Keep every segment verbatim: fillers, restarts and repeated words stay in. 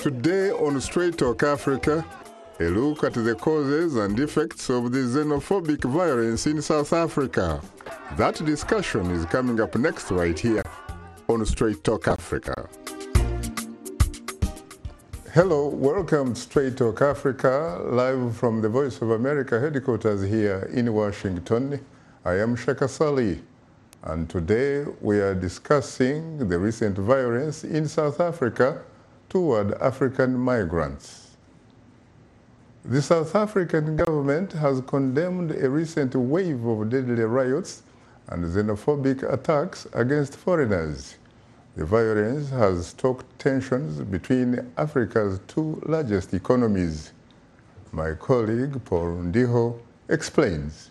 Today on Straight Talk Africa, a look at the causes and effects of the xenophobic violence in South Africa. That discussion is coming up next right here on Straight Talk Africa. Hello, welcome to Straight Talk Africa, live from the Voice of America headquarters here in Washington. I am Shaka Sali, and today we are discussing the recent violence in South Africa toward African migrants. The South African government has condemned a recent wave of deadly riots and xenophobic attacks against foreigners. The violence has stoked tensions between Africa's two largest economies. My colleague Paul Ndiho explains.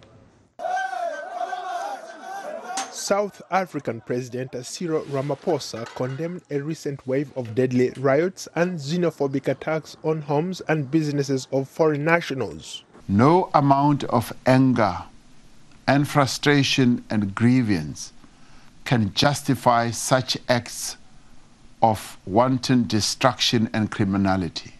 South African President Cyril Ramaphosa condemned a recent wave of deadly riots and xenophobic attacks on homes and businesses of foreign nationals. No amount of anger and frustration and grievance can justify such acts of wanton destruction and criminality.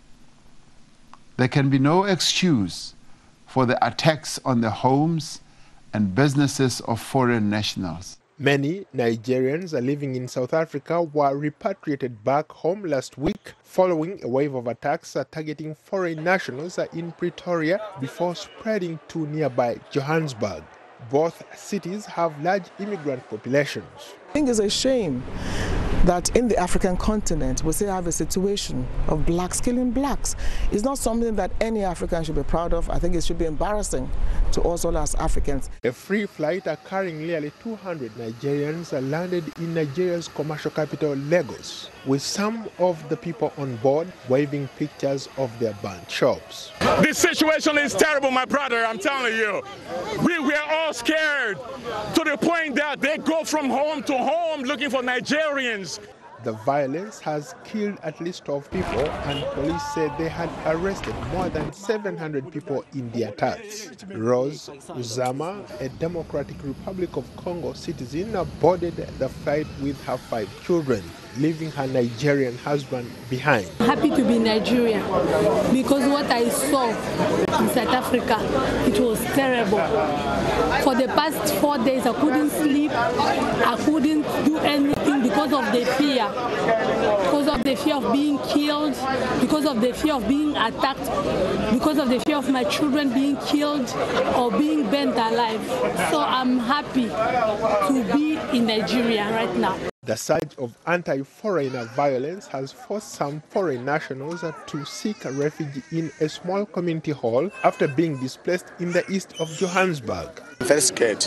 There can be no excuse for the attacks on the homes and businesses of foreign nationals. Many Nigerians living in South Africa were repatriated back home last week following a wave of attacks targeting foreign nationals in Pretoria before spreading to nearby Johannesburg. Both cities have large immigrant populations. I think it's a shame that in the African continent we still have a situation of blacks killing blacks. It's not something that any African should be proud of. I think it should be embarrassing to us all as Africans. A free flight carrying nearly two hundred Nigerians landed in Nigeria's commercial capital, Lagos, with some of the people on board waving pictures of their burnt shops. This situation is terrible, my brother, I'm telling you. We were all scared to the point that they go from home to home looking for Nigerians. The violence has killed at least twelve people, and police said they had arrested more than seven hundred people in the attacks. Rose Uzama, a Democratic Republic of Congo citizen, boarded the flight with her five children, leaving her Nigerian husband behind. Happy to be Nigerian because what I saw in South Africa, it was terrible. For the past four days, I couldn't sleep, I couldn't do anything because of the fear. Because of the fear of being killed, because of the fear of being attacked, because of the fear of my children being killed or being burnt alive. So I'm happy to be in Nigeria right now. The surge of anti-foreigner violence has forced some foreign nationals to seek refuge in a small community hall after being displaced in the east of Johannesburg. Very scared.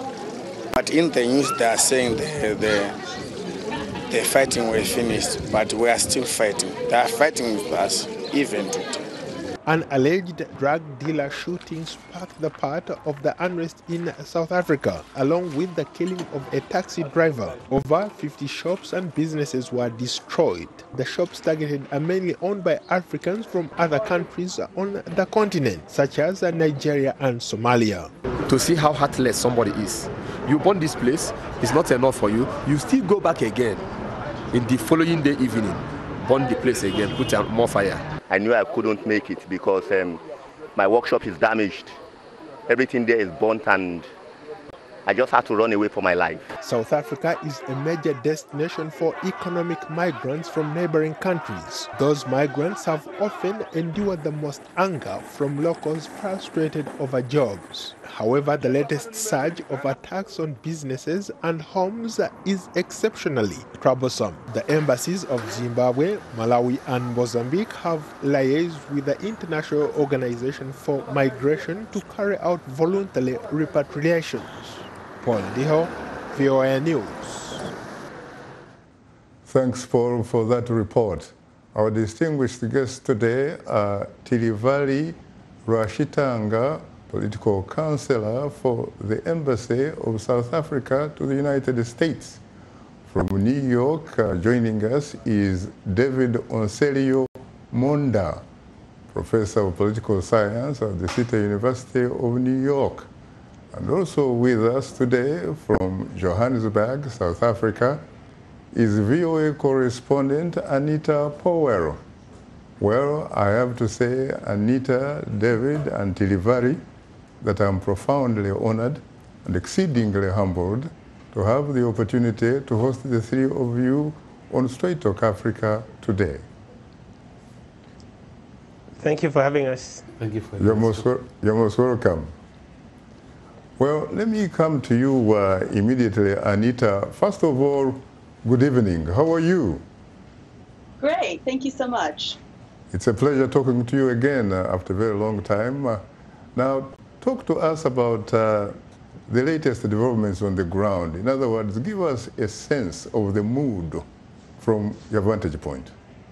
But in the news they are saying the, the The fighting was finished, but we are still fighting. They are fighting with us, even today. An alleged drug dealer shooting sparked the part of the unrest in South Africa, along with the killing of a taxi driver. Over fifty shops and businesses were destroyed. The shops targeted are mainly owned by Africans from other countries on the continent, such as Nigeria and Somalia. To see how heartless somebody is. You burn this place, it's not enough for you, you still go back again. In the following day evening, burn the place again, put out more fire. I knew I couldn't make it because um, my workshop is damaged. Everything there is burnt and I just had to run away for my life. South Africa is a major destination for economic migrants from neighboring countries. Those migrants have often endured the most anger from locals frustrated over jobs. However, the latest surge of attacks on businesses and homes is exceptionally troublesome. The embassies of Zimbabwe, Malawi, and Mozambique have liaised with the International Organization for Migration to carry out voluntary repatriations. Paul Ndiho, V O A News. Thanks, Paul, for that report. Our distinguished guests today are Tilivali Rwashitanga, political counselor for the Embassy of South Africa to the United States. From New York, uh, joining us is David Onselio Monda, professor of political science at the City University of New York. And also with us today from Johannesburg, South Africa, is V O A correspondent Anita Powell. Well, I have to say, Anita, David, and Tilivari, that I'm profoundly honored and exceedingly humbled to have the opportunity to host the three of you on Straight Talk Africa today. Thank you for having us. Thank you for You're most, you're most welcome. Well, let me come to you uh, immediately, Anita. First of all, good evening. How are you? Great. Thank you so much. It's a pleasure talking to you again uh, after a very long time. Uh, now, talk to us about uh, the latest developments on the ground. In other words, give us a sense of the mood from your vantage point.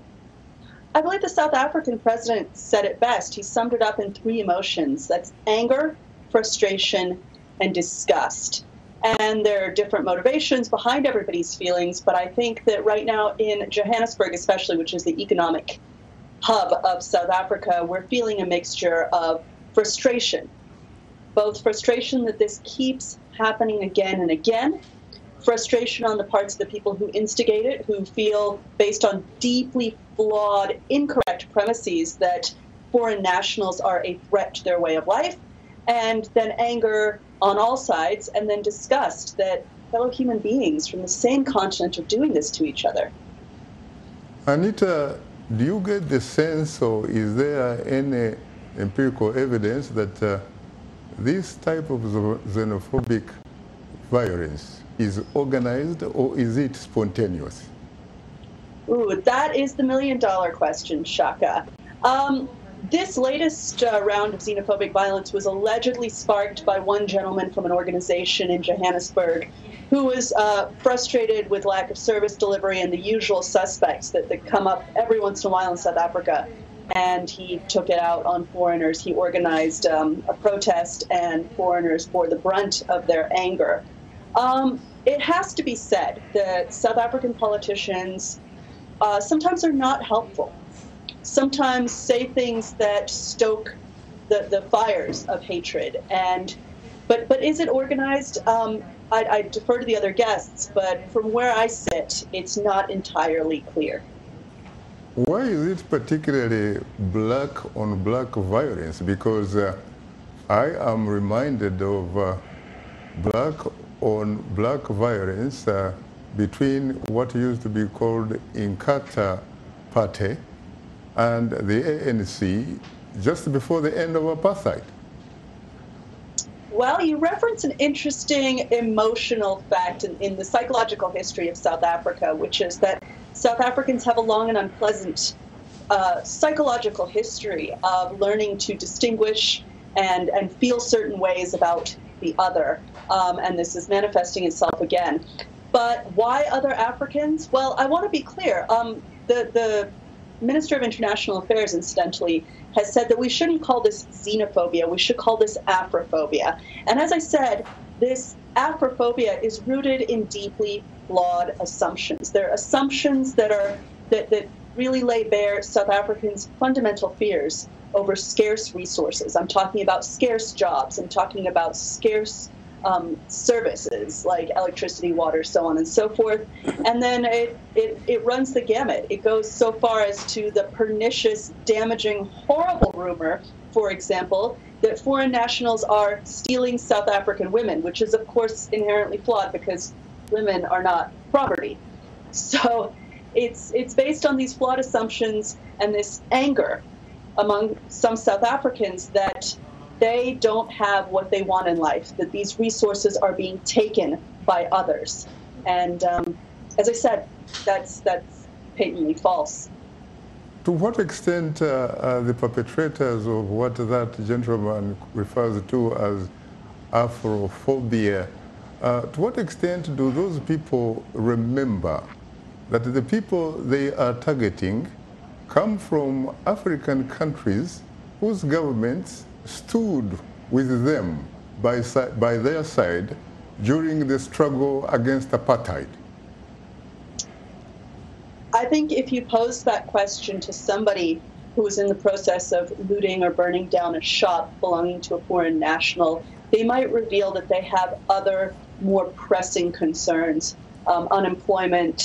I believe the South African president said it best. He summed it up in three emotions. That's anger, frustration, and disgust. And there are different motivations behind everybody's feelings, but I think that right now in Johannesburg especially, which is the economic hub of South Africa, we're feeling a mixture of frustration. Both frustration that this keeps happening again and again, frustration on the parts of the people who instigate it, who feel, based on deeply flawed, incorrect premises, that foreign nationals are a threat to their way of life, and then anger on all sides, and then disgust that fellow human beings from the same continent are doing this to each other. Anita, do you get the sense, or is there any empirical evidence that uh, this type of xenophobic violence is organized, or is it spontaneous? Ooh, that is the million dollar question, Shaka. Um, this latest uh, round of xenophobic violence was allegedly sparked by one gentleman from an organization in Johannesburg who was uh, frustrated with lack of service delivery and the usual suspects that, that come up every once in a while in South Africa. And he took it out on foreigners. He organized um, a protest, and foreigners bore the brunt of their anger. Um, it has to be said that South African politicians uh, sometimes are not helpful. Sometimes say things that stoke the, the fires of hatred. And but but is it organized? Um, I, I defer to the other guests, but from where I sit, it's not entirely clear. Why is it particularly black on black violence? Because uh, I am reminded of uh, black on black violence uh, between what used to be called Inkatha Party and the A N C just before the end of apartheid. Well, you reference an interesting emotional fact in, in the psychological history of South Africa, which is that South Africans have a long and unpleasant uh, psychological history of learning to distinguish and, and feel certain ways about the other. Um, and this is manifesting itself again. But why other Africans? Well, I want to be clear. Um, the, the Minister of International Affairs, incidentally, has said that we shouldn't call this xenophobia. We should call this Afrophobia. And as I said, this Afrophobia is rooted in deeply flawed assumptions. They're assumptions that are that, that really lay bare South Africans' fundamental fears over scarce resources. I'm talking about scarce jobs. I'm talking about scarce um, services like electricity, water, so on and so forth. And then it, it, it runs the gamut. It goes so far as to the pernicious, damaging, horrible rumor, for example, that foreign nationals are stealing South African women, which is, of course, inherently flawed because women are not property. So it's it's based on these flawed assumptions and this anger among some South Africans that they don't have what they want in life, that these resources are being taken by others. And um, as I said, that's that's patently false. To what extent uh, are the perpetrators of what that gentleman refers to as Afrophobia, uh, to what extent do those people remember that the people they are targeting come from African countries whose governments stood with them by, by their side during the struggle against apartheid? I think if you pose that question to somebody who is in the process of looting or burning down a shop belonging to a foreign national, they might reveal that they have other more pressing concerns, um, unemployment,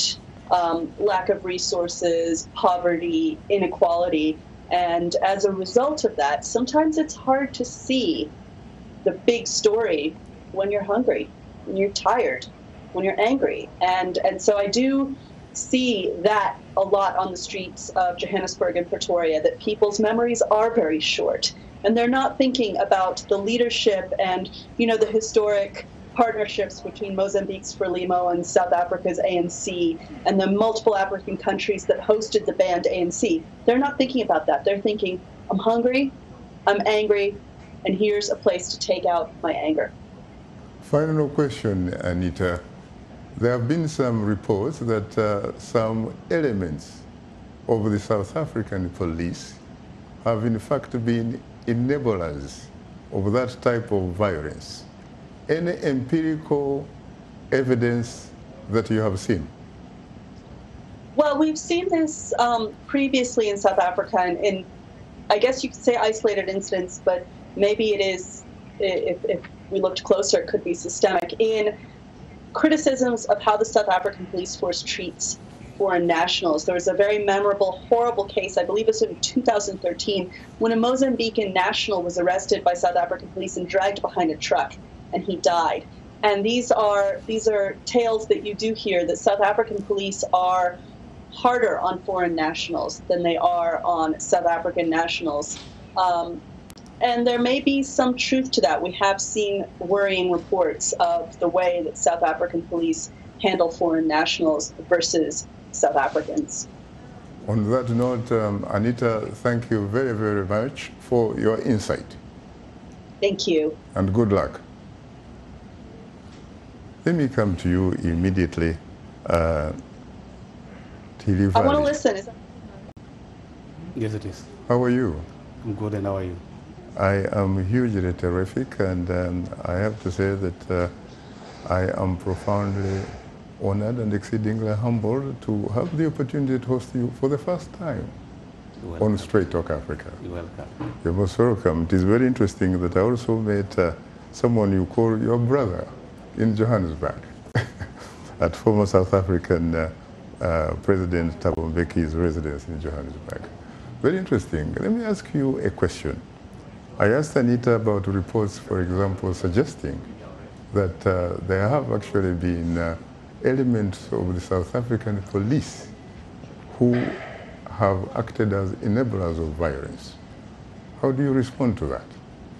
um, lack of resources, poverty, inequality. And as a result of that, sometimes it's hard to see the big story when you're hungry, when you're tired, when you're angry. And, and so I do see that a lot on the streets of Johannesburg and Pretoria, that people's memories are very short. And they're not thinking about the leadership and, you know, the historic partnerships between Mozambique's Frelimo and South Africa's A N C and the multiple African countries that hosted the banned A N C. They're not thinking about that. They're thinking, I'm hungry, I'm angry, and here's a place to take out my anger. Final question, Anita. There have been some reports that uh, some elements of the South African police have in fact been enablers of that type of violence. Any empirical evidence that you have seen? Well, we've seen this um, previously in South Africa, and in, I guess you could say isolated incidents, but maybe it is, if, if we looked closer, it could be systemic, in criticisms of how the South African police force treats foreign nationals. There was a very memorable, horrible case, I believe it was in two thousand thirteen, when a Mozambican national was arrested by South African police and dragged behind a truck, and he died. And these are these are tales that you do hear, that South African police are harder on foreign nationals than they are on South African nationals. Um, and there may be some truth to that. We have seen worrying reports of the way that South African police handle foreign nationals versus South Africans. On that note, um, Anita, thank you very, very much for your insight. Thank you. And good luck. Let me come to you immediately. Uh, I want to listen. Is that... Yes, it is. How are you? I'm good, and how are you? I am hugely terrific, and um, I have to say that uh, I am profoundly honored and exceedingly humbled to have the opportunity to host you for the first time on Straight Talk Africa. You're welcome. You're most welcome. It is very interesting that I also met uh, someone you call your brother in Johannesburg, at former South African uh, uh, President Thabo Mbeki's residence in Johannesburg. Very interesting. Let me ask you a question. I asked Anita about reports, for example, suggesting that uh, there have actually been uh, elements of the South African police who have acted as enablers of violence. How do you respond to that?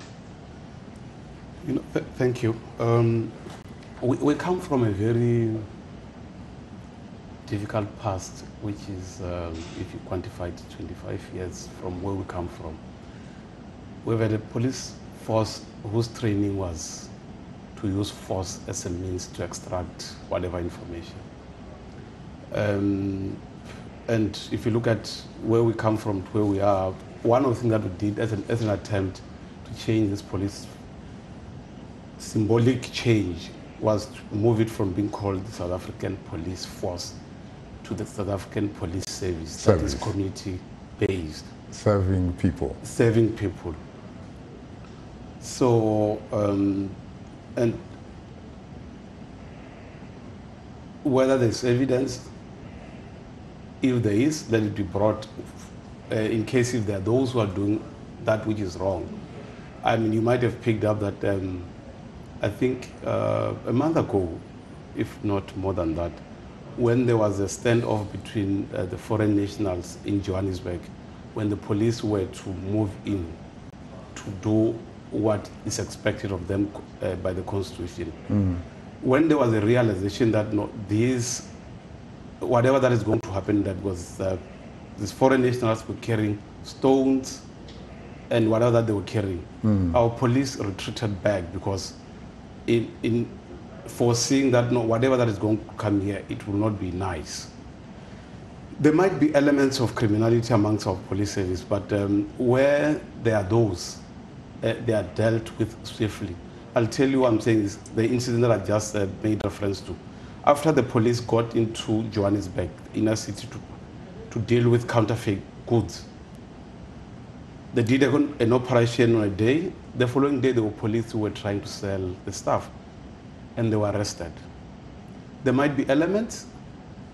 You know, th thank you. Um, we, we come from a very difficult past, which is, um, if you quantify it, twenty-five years from where we come from. We've had a police force whose training was to use force as a means to extract whatever information. Um, and if you look at where we come from to where we are, one of the things that we did as an, as an attempt to change this police symbolic change was to move it from being called the South African Police Force to the South African Police Service, Service. That is community-based. Serving people. Serving people. So, um, and whether there's evidence, if there is, let it be brought uh, in case if there are those who are doing that which is wrong. I mean, you might have picked up that um, I think uh, a month ago, if not more than that, when there was a standoff between uh, the foreign nationals in Johannesburg, when the police were to move in to do what is expected of them uh, by the Constitution. Mm. When there was a realization that no, these, whatever that is going to happen, that was uh, these foreign nationals were carrying stones and whatever that they were carrying, mm. our police retreated back because in, in foreseeing that no, whatever that is going to come here, it will not be nice. There might be elements of criminality amongst our police service, but um, where there are those, uh, they are dealt with swiftly. I'll tell you what I'm saying is the incident that I just uh, made reference to. After the police got into Johannesburg, the inner city, to, to deal with counterfeit goods, they did an, an operation on a day. The following day, there were police who were trying to sell the stuff, and they were arrested. There might be elements,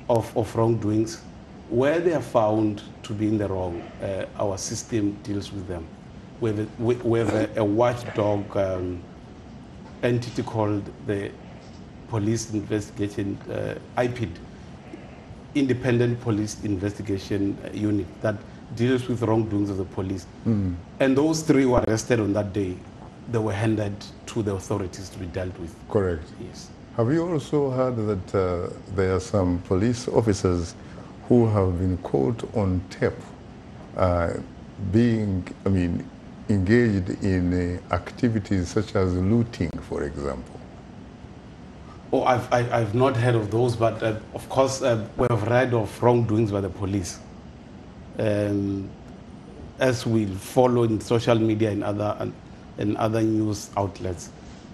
of, of wrongdoings, where they are found to be in the wrong, uh, our system deals with them. We have a, we, we have a, a watchdog um, entity called the Police Investigation, uh, I P I D, Independent Police Investigation Unit, that deals with wrongdoings of the police. Mm. And those three were arrested on that day. They were handed to the authorities to be dealt with. Correct. Yes. Have you also heard that uh, there are some police officers who have been caught on tape uh, being, I mean, engaged in uh, activities such as looting, for example? Oh, I've, I, I've not heard of those, but uh, of course uh, we have read of wrongdoings by the police. Um, as we follow in social media and other, and, and other news outlets.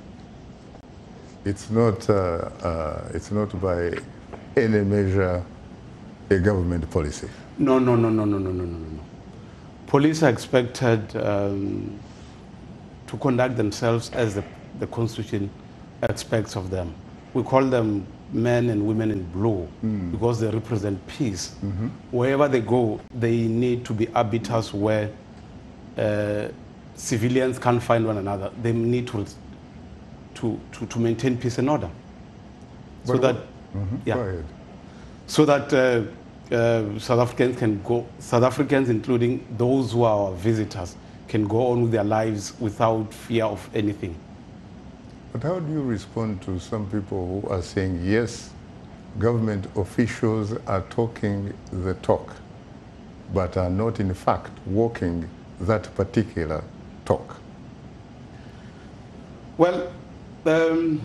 It's not, uh, uh, it's not by any measure a government policy? No, no, no, no, no, no, no, no, no. Police are expected um, to conduct themselves as the, the Constitution expects of them. We call them men and women in blue mm. because they represent peace. Mm-hmm. Wherever they go, they need to be arbiters where uh, civilians can't find one another. They need to, to, to, to maintain peace and order. But so that, mm-hmm. yeah, Go ahead. so that uh, uh, South Africans can go, South Africans, including those who are our visitors, can go on with their lives without fear of anything. But how do you respond to some people who are saying, yes, government officials are talking the talk, but are not in fact walking that particular talk? Well, um,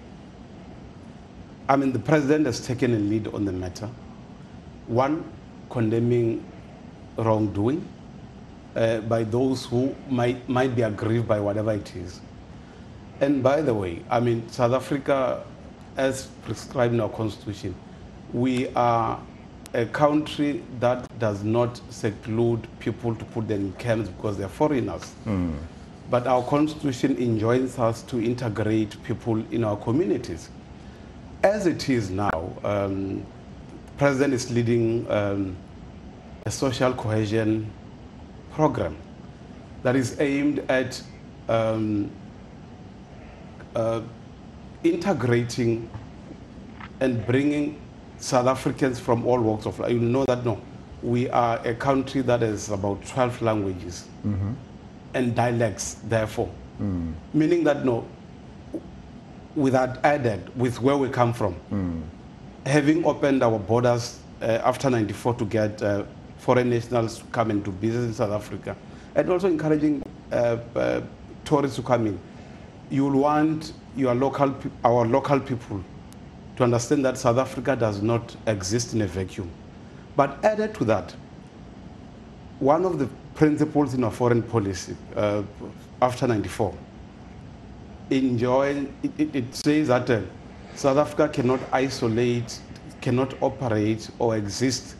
I mean, the president has taken a lead on the matter. One, condemning wrongdoing uh, by those who might, might be aggrieved by whatever it is. And by the way, I mean, South Africa, as prescribed in our constitution, we are a country that does not seclude people to put them in camps because they're foreigners. Mm. But our constitution enjoins us to integrate people in our communities. As it is now, um, the president is leading um, a social cohesion program that is aimed at um, Uh, integrating and bringing South Africans from all walks of life. You know that, no, we are a country that has about twelve languages mm-hmm. and dialects, therefore. Mm. Meaning that, no, with that added, with where we come from, mm. having opened our borders uh, after ninety-four to get uh, foreign nationals to come and do business in South Africa, and also encouraging uh, uh, tourists to come in, you'll want your local, our local people to understand that South Africa does not exist in a vacuum. But added to that, one of the principles in our foreign policy uh, after ninety-four, enjoy, it, it, it says that uh, South Africa cannot isolate, cannot operate or exist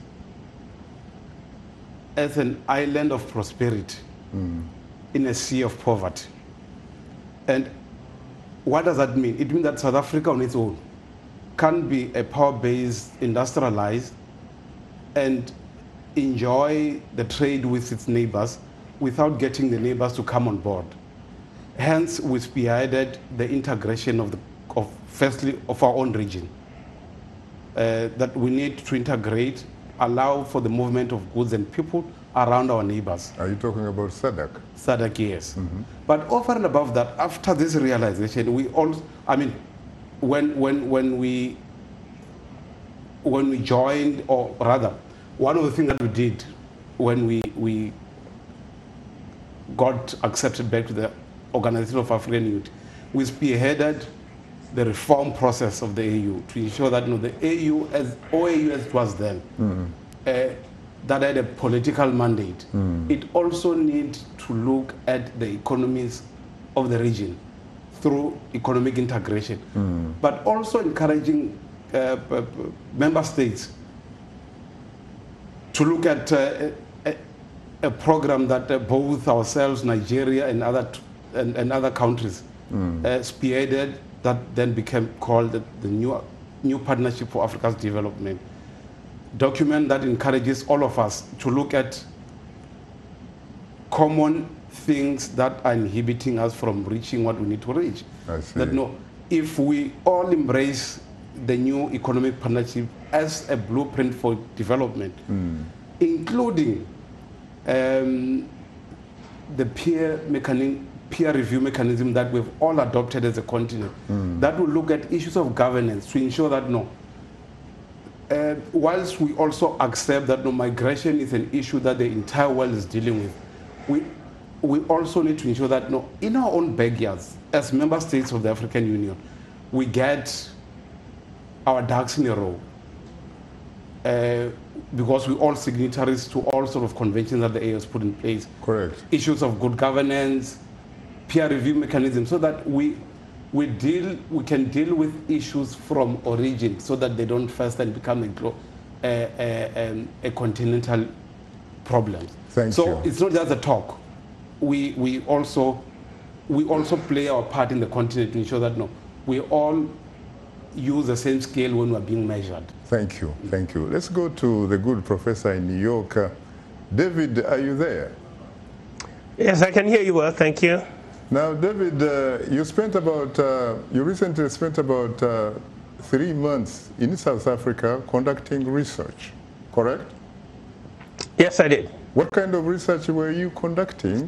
as an island of prosperity mm. in a sea of poverty. And what does that mean? It means that South Africa on its own can be a power-based, industrialized, and enjoy the trade with its neighbors without getting the neighbors to come on board. Hence, we spearheaded the integration of, the, of firstly, of our own region. Uh, that we need to integrate, allow for the movement of goods and people around our neighbors. Are you talking about S A D C? S A D C, yes. Mm-hmm. But over and above that, after this realization, we also, I mean, when, when, when, we, when we joined, or rather, one of the things that we did when we, we got accepted back to the Organization of African Unity, we spearheaded the reform process of the A U to ensure that, you know, the A U, as O A U as it was then, mm-hmm. uh, that had a political mandate. Mm. It also needs to look at the economies of the region through economic integration, mm. but also encouraging uh, member states to look at uh, a, a program that uh, both ourselves, Nigeria, and other and, and other countries mm. uh, spearheaded, that then became called the, the new new Partnership for Africa's Development. document that encourages all of us to look at common things that are inhibiting us from reaching what we need to reach. I see. That no, if we all embrace the new economic partnership as a blueprint for development, mm. including um, the peer mechanism, peer review mechanism that we've all adopted as a continent, mm. that will look at issues of governance to ensure that no, uh, whilst we also accept that no, migration is an issue that the entire world is dealing with, we we also need to ensure that no, in our own backyards, as member states of the African Union, we get our ducks in a row. Uh, because we're all signatories to all sort of conventions that the A U has put in place. Correct. Issues of good governance, peer review mechanism, so that we we deal we can deal with issues from origin, so that they don't first and become a, a, a, a continental problem. Thank so you. So it's not just a talk. We we also we also play our part in the continent to ensure that no, we all use the same scale when we're being measured. Thank you, thank you. Let's go to the good professor in New York. Uh, David, are you there? Yes, I can hear you well, thank you. Now, David, uh, you spent about, uh, you recently spent about uh, three months in South Africa conducting research, correct? Yes, I did. What kind of research were you conducting?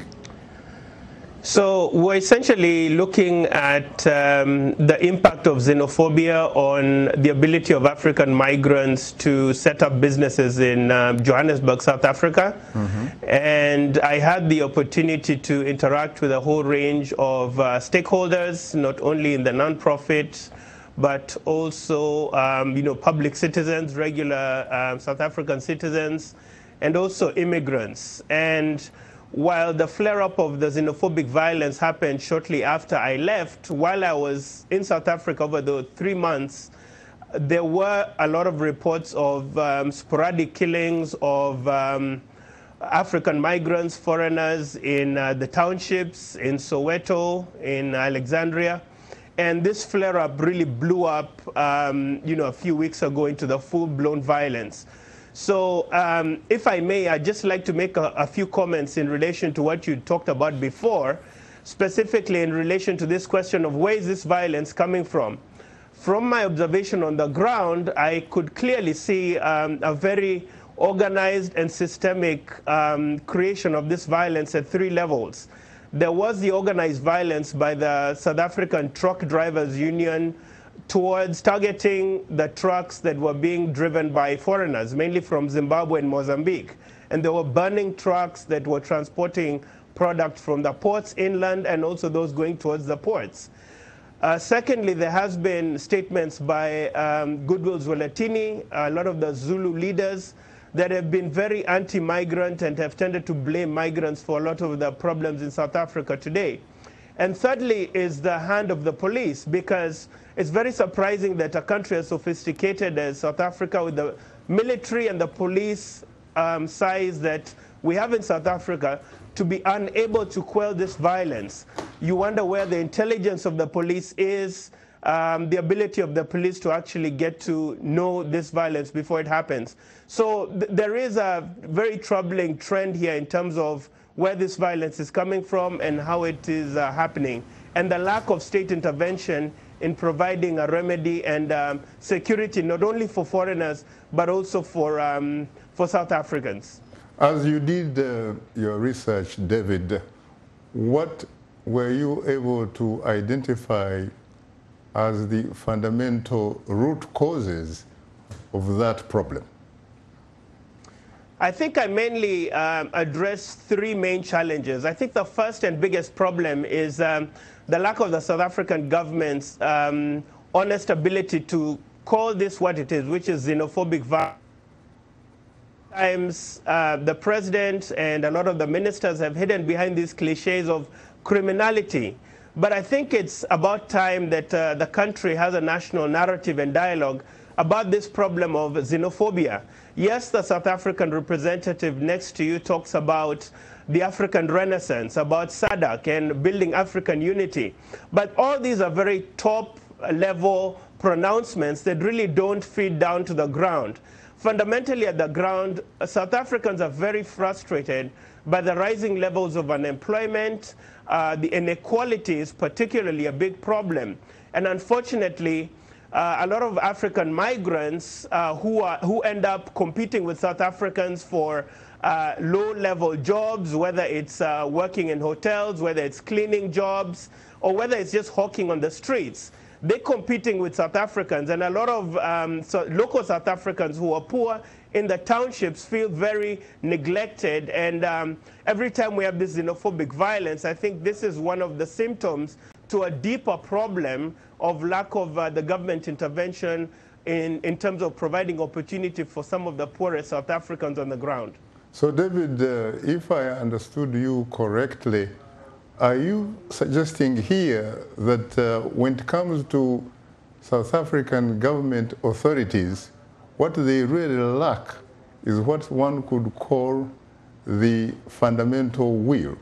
So we're essentially looking at um, the impact of xenophobia on the ability of African migrants to set up businesses in uh, Johannesburg, South Africa. Mm-hmm. And I had the opportunity to interact with a whole range of uh, stakeholders, not only in the nonprofit, but also um, you know, public citizens, regular uh, South African citizens, and also immigrants. And while the flare-up of the xenophobic violence happened shortly after I left, while I was in South Africa over the three months, there were a lot of reports of um, sporadic killings of um, African migrants, foreigners in uh, the townships, in Soweto, in Alexandria. And this flare-up really blew up um, you know, a few weeks ago into the full-blown violence. So um, if I may, I'd just like to make a, a few comments in relation to what you talked about before, specifically in relation to this question of where is this violence coming from. From my observation on the ground, I could clearly see um, a very organized and systemic um, creation of this violence at three levels. There was the organized violence by the South African Truck Drivers Union towards targeting the trucks that were being driven by foreigners, mainly from Zimbabwe and Mozambique. And they were burning trucks that were transporting products from the ports inland and also those going towards the ports. Uh, secondly, there has been statements by um, Goodwill Zwelithini, a lot of the Zulu leaders, that have been very anti-migrant and have tended to blame migrants for a lot of the problems in South Africa today. And thirdly is the hand of the police, because it's very surprising that a country as sophisticated as South Africa, with the military and the police um, size that we have in South Africa, to be unable to quell this violence. You wonder where the intelligence of the police is, um, the ability of the police to actually get to know this violence before it happens. So th there is a very troubling trend here in terms of where this violence is coming from and how it is uh, happening, and the lack of state intervention in providing a remedy and um, security, not only for foreigners, but also for, um, for South Africans. As you did uh, your research, David, what were you able to identify as the fundamental root causes of that problem? I think I mainly um, addressed three main challenges. I think the first and biggest problem is um, the lack of the South African government's um, honest ability to call this what it is, which is xenophobic violence. Sometimes uh, the president and a lot of the ministers have hidden behind these cliches of criminality. But I think it's about time that uh, the country has a national narrative and dialogue about this problem of xenophobia. Yes, the South African representative next to you talks about the African Renaissance, about SADC and building African unity. But all these are very top-level pronouncements that really don't feed down to the ground. fundamentally at the ground, uh, South Africans are very frustrated by the rising levels of unemployment. Uh, the inequality is particularly a big problem. And unfortunately, uh, a lot of African migrants uh, who, are, who end up competing with South Africans for uh, low-level jobs, whether it's uh, working in hotels, whether it's cleaning jobs, or whether it's just hawking on the streets. They're competing with South Africans, and a lot of um, so local South Africans who are poor in the townships feel very neglected. And um, every time we have this xenophobic violence, I think this is one of the symptoms to a deeper problem of lack of uh, the government intervention in, in terms of providing opportunity for some of the poorest South Africans on the ground. So David, uh, if I understood you correctly, are you suggesting here that uh, when it comes to South African government authorities, what they really lack is what one could call the fundamental will?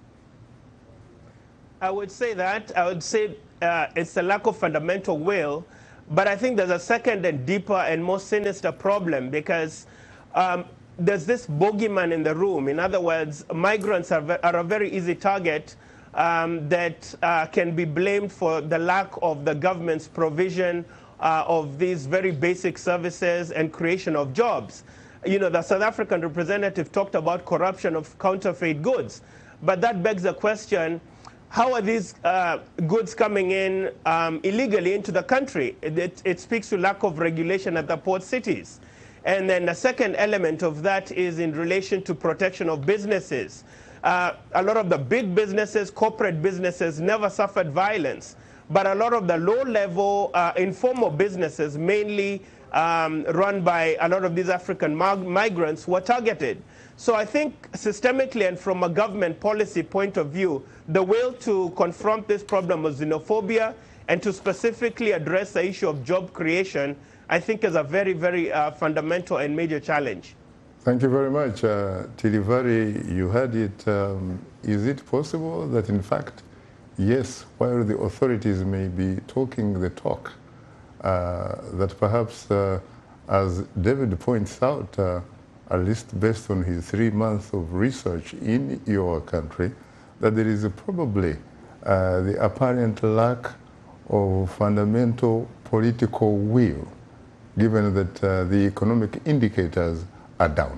I would say that. I would say uh, it's a lack of fundamental will, but I think there's a second and deeper and more sinister problem, because um, there's this bogeyman in the room. In other words, migrants are, are a very easy target um, that uh, can be blamed for the lack of the government's provision uh, of these very basic services and creation of jobs. You know, the South African representative talked about corruption of counterfeit goods, but that begs the question, how are these uh, goods coming in um, illegally into the country? It, it, it speaks to lack of regulation at the port cities. And then the second element of that is in relation to protection of businesses. Uh, a lot of the big businesses, corporate businesses, never suffered violence. But a lot of the low-level uh, informal businesses, mainly um, run by a lot of these African migrants, were targeted. So I think systemically and from a government policy point of view, the will to confront this problem of xenophobia and to specifically address the issue of job creation, I think is a very, very uh, fundamental and major challenge. Thank you very much. Uh, Tilivari, you had it. Um, is it possible that in fact, yes, while the authorities may be talking the talk, uh, that perhaps, uh, as David points out, uh, at least based on his three months of research in your country, that there is probably uh, the apparent lack of fundamental political will, given that uh, the economic indicators are down?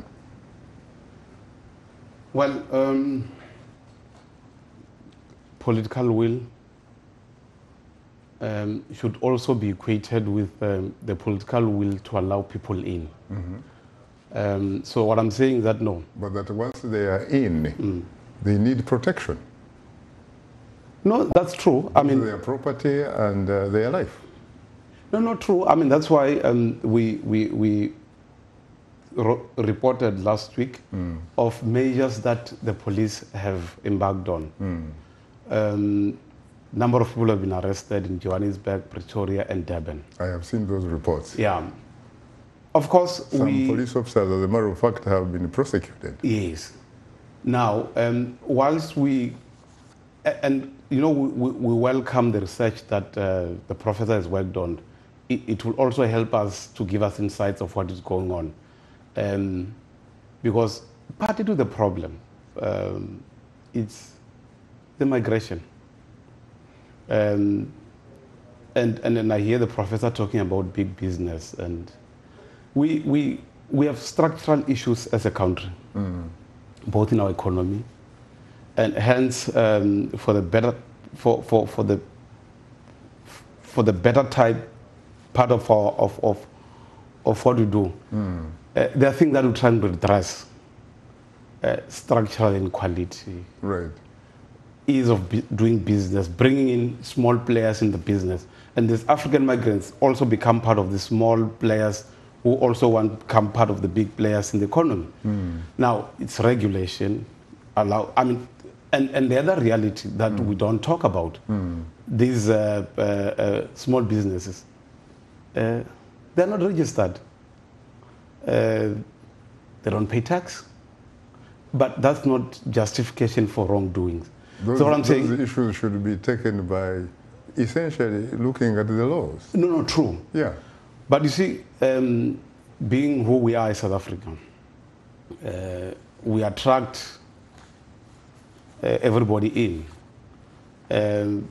Well, um, political will um, should also be equated with um, the political will to allow people in. Mm-hmm. Um, so what I'm saying is that no. But that once they are in, mm. they need protection. No, that's true. I mean, their property and uh, their life. No, not true. I mean, that's why um, we we we reported last week mm. of measures that the police have embarked on. Mm. Um, number of people have been arrested in Johannesburg, Pretoria, and Durban. I have seen those reports. Yeah. Of course, some we, police officers, as a matter of fact, have been prosecuted. Yes. Now, um, whilst we, and you know, we, we welcome the research that uh, the professor has worked on. It, it will also help us to give us insights of what is going on, um, because partly to the problem, um, it's the migration. Um, and and then I hear the professor talking about big business, and we we we have structural issues as a country, mm. both in our economy, and hence um, for the better for, for, for the for the better type part of our of of, of what we do. Mm. Uh, there are things that we try to address. Uh, structural inequality, right? Ease of b doing business, bringing in small players in the business, and these African migrants also become part of the small players who also want to become part of the big players in the economy. Mm. Now, it's regulation, allow, I mean, and, and the other reality that mm. we don't talk about, mm. these uh, uh, uh, small businesses, uh, they're not registered. Uh, they don't pay tax, but that's not justification for wrongdoings. Those, so what I'm those saying, issues should be taken by essentially looking at the laws. No, no, true. Yeah. But you see, um, being who we are as South Africa, uh, we attract uh, everybody in. Um,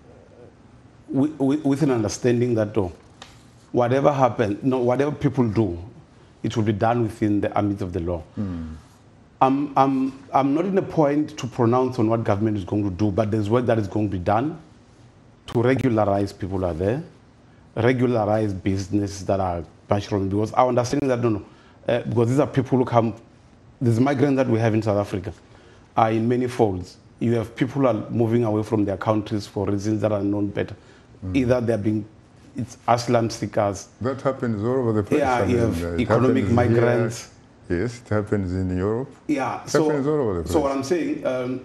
with, with an understanding that oh, whatever happens, no, whatever people do, it will be done within the ambit of the law. Mm. I'm, I'm, I'm not in a point to pronounce on what government is going to do, but there's work that is going to be done to regularize people who are there, regularize businesses that are mushrooming, because I understand that, no, no, uh, because these are people who come, these migrants that we have in South Africa are in many folds. You have people who are moving away from their countries for reasons that are known better. Mm. Either they're being, it's asylum seekers. That happens all over the place. Yeah, I you mean, have uh, economic migrants. Here. Yes, it happens in Europe. Yeah, it so, happens all over the place. So what I'm saying, um,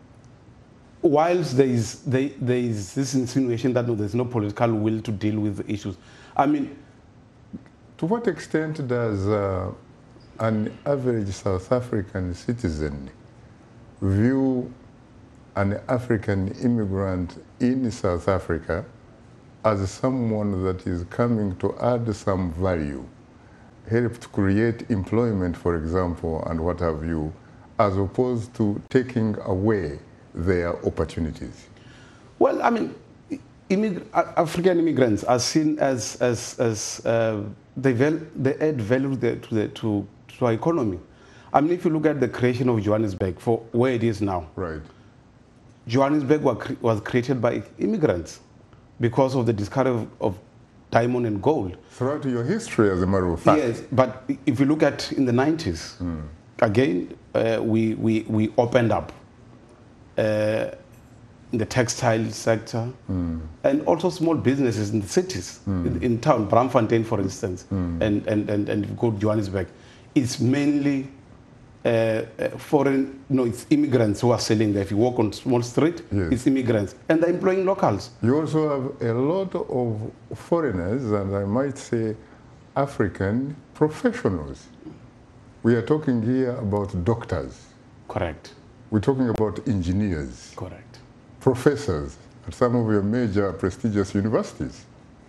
whilst there is, there, there is this insinuation that no, there's no political will to deal with the issues, I mean... To what extent does uh, an average South African citizen view an African immigrant in South Africa as someone that is coming to add some value, help to create employment, for example, and what have you, as opposed to taking away their opportunities? Well, I mean, immig African immigrants are seen as, as, as uh, they, val they add value to, the, to, to our economy. I mean, if you look at the creation of Johannesburg for where it is now, right. Johannesburg was, cre was created by immigrants because of the discovery of, of diamond and gold. Throughout your history, as a matter of fact. Yes, but if you look at in the nineties, mm. again, uh, we, we, we opened up uh, in the textile sector mm. and also small businesses in the cities, mm. in, in town, Braamfontein, for instance, mm. and, and, and, and if you go to Johannesburg, it's mainly uh, foreign, no, it's immigrants who are selling there. If you walk on small street, yes. it's immigrants, and they're employing locals. You also have a lot of foreigners, and I might say African professionals. We are talking here about doctors. Correct. We're talking about engineers. Correct. Professors at some of your major prestigious universities.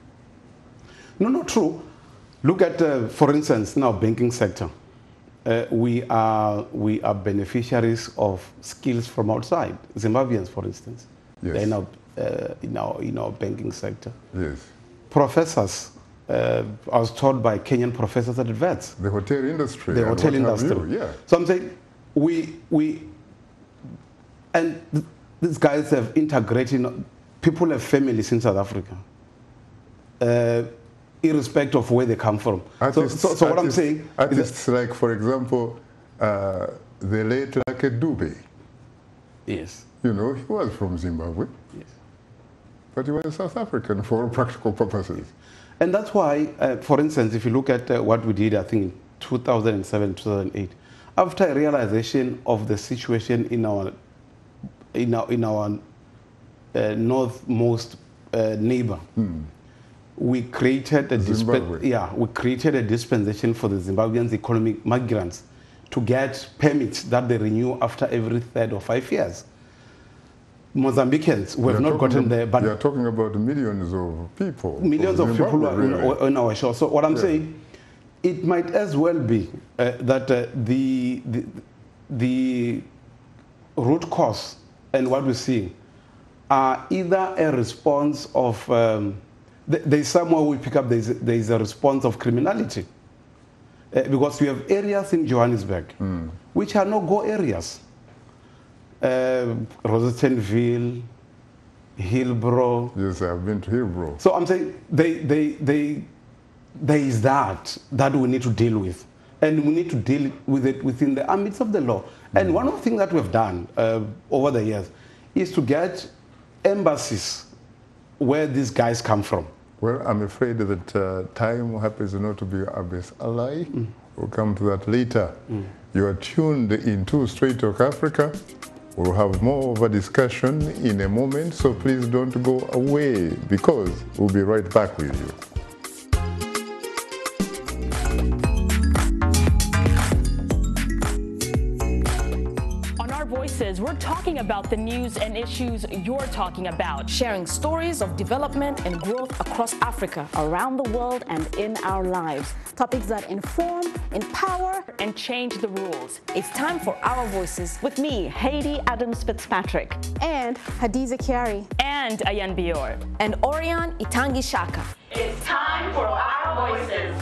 No, no, true. Look at, uh, for instance, now banking sector. Uh, we are we are beneficiaries of skills from outside. Zimbabweans, for instance, yes. they're now uh, in our in our banking sector. Yes. Professors. Uh, I was taught by Kenyan professors at Vets. The hotel industry. The hotel industry. You, yeah. So I'm saying we we and th these guys have integrated. People have families in South Africa. Uh, irrespective of where they come from. Artists, so, so, so what artists, I'm saying artists like, for example, uh, the late Lucky Dube. Yes. You know, he was from Zimbabwe. Yes. But he was a South African for all practical purposes. And that's why, uh, for instance, if you look at uh, what we did, I think in two thousand seven, two thousand eight, after a realization of the situation in our in our, in our uh, northmost uh, neighbor, hmm. we created a disp yeah we created a dispensation for the Zimbabwean economic migrants to get permits that they renew after every third or five years. Mozambicans, we have not gotten there, but you are talking about millions of people. Millions of people really. are on our shore. So what I'm yeah. saying, it might as well be uh, that uh, the, the the root cause and what we're seeing are either a response of um, there's somewhere we pick up there's, there's a response of criminality. Uh, because we have areas in Johannesburg mm. which are no-go areas. Uh, Rosettenville, Hillbrow. Yes, I've been to Hillbrow. So I'm saying they, they, they, there is that that we need to deal with. And we need to deal with it within the ambits of the law. Mm. And one of the things that we've done uh, over the years is to get embassies where these guys come from. Well, I'm afraid that uh, time happens not to be our best ally. Mm. We'll come to that later. Mm. You are tuned into Straight Talk Africa. We'll have more of a discussion in a moment, so please don't go away because we'll be right back with you. Voices, we're talking about the news and issues you're talking about. Sharing stories of development and growth across Africa, around the world, and in our lives. Topics that inform, empower, and change the rules. It's time for Our Voices. With me, Haiti Adams Fitzpatrick. And Hadiza Kiari. And Ayan Bior. And Orion Itangi Shaka. It's time for Our Voices.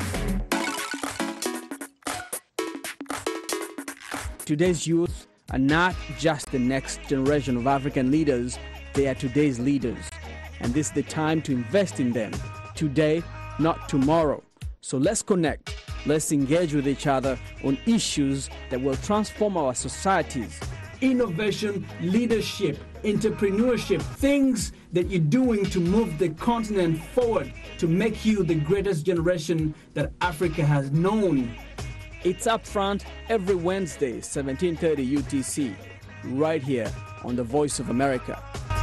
Today's youth are not just the next generation of African leaders, they are today's leaders. And this is the time to invest in them, today, not tomorrow. So let's connect, let's engage with each other on issues that will transform our societies. Innovation, leadership, entrepreneurship, things that you're doing to move the continent forward, to make you the greatest generation that Africa has known. It's Upfront every Wednesday, seventeen thirty U T C, right here on The Voice of America.